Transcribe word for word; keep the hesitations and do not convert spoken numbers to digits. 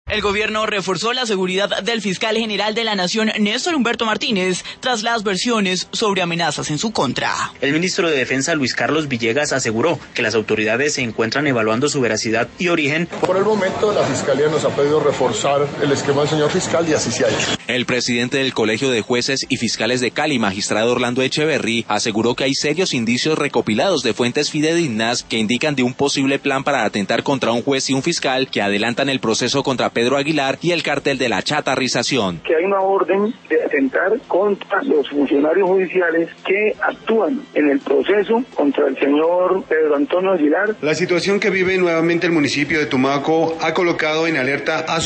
El gobierno reforzó la seguridad del fiscal general de la Nación, Néstor Humberto Martínez, tras las versiones sobre amenazas en su contra. El ministro de Defensa, Luis Carlos Villegas, aseguró que las autoridades se encuentran evaluando su veracidad y origen. Por el momento, la Fiscalía nos ha pedido reforzar el esquema del señor fiscal y así se ha hecho. El presidente del Colegio de Jueces y Fiscales de Cali, magistrado Orlando Echeverry, aseguró que hay serios indicios recopilados de fuentes fidedignas que indican de un posible plan para atentar contra un juez y un fiscal que adelantan el proceso contra Pedro Aguilar y el cartel de la chatarrización. Que hay una orden de atentar contra los funcionarios judiciales que actúan en el proceso contra el señor Pedro Antonio Aguilar. La situación que vive nuevamente el municipio de Tumaco ha colocado en alerta a